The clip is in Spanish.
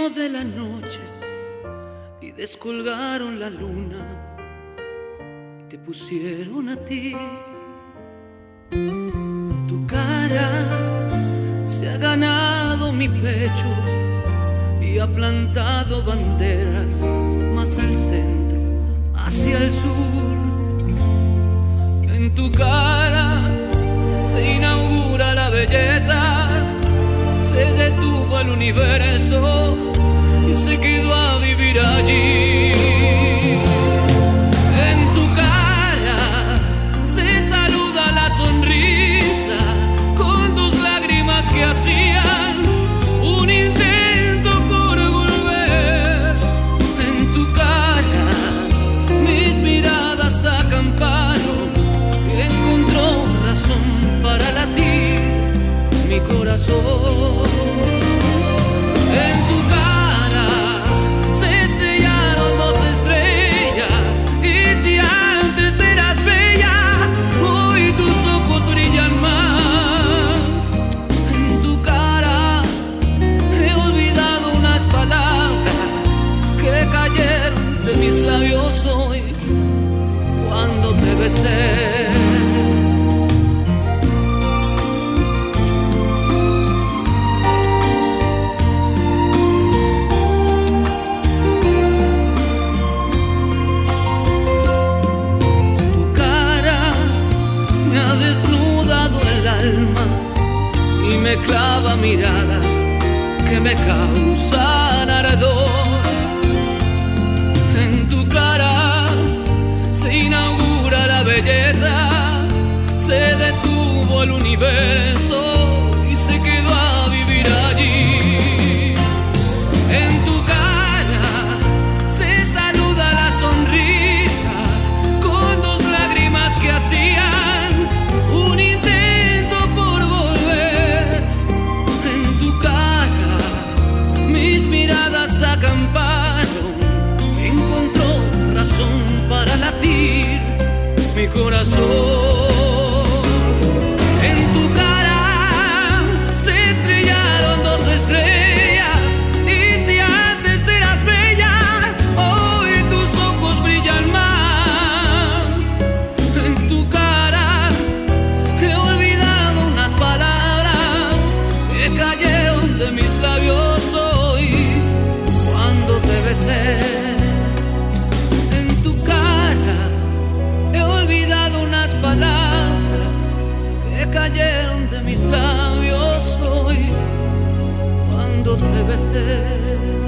de la noche y descolgaron la luna y te pusieron a ti. Tu cara se ha ganado mi pecho y ha plantado bandera más al centro, hacia el sur. En tu cara se inaugura la belleza, se detuvo el universo y se quedó a vivir allí. En tu cara se saluda la sonrisa con tus lágrimas que hacían un intento por volver. En tu cara mis miradas acamparon y encontró razón para latir mi corazón. En tu cara se estrellaron dos estrellas y si antes eras bella, hoy tus ojos brillan más. En tu cara he olvidado unas palabras que cayeron de mis labios hoy cuando te besé. Y me clava miradas que me causan ardor. En tu cara se inaugura la belleza, se detuvo el universo y se quedó a vivir allí. En tu cara se saluda la sonrisa con dos lágrimas que hacían un intento por volver. En tu cara mis miradas acamparon, encontró razón para latir mi corazón. En tu cara se estrellaron dos estrellas y si antes eras bella, hoy tus ojos brillan más. En tu cara he olvidado unas palabras que cayeron de mis labios hoy cuando te besé. En tu cara he olvidado unas palabras que cayeron de mis labios hoy cuando te besé.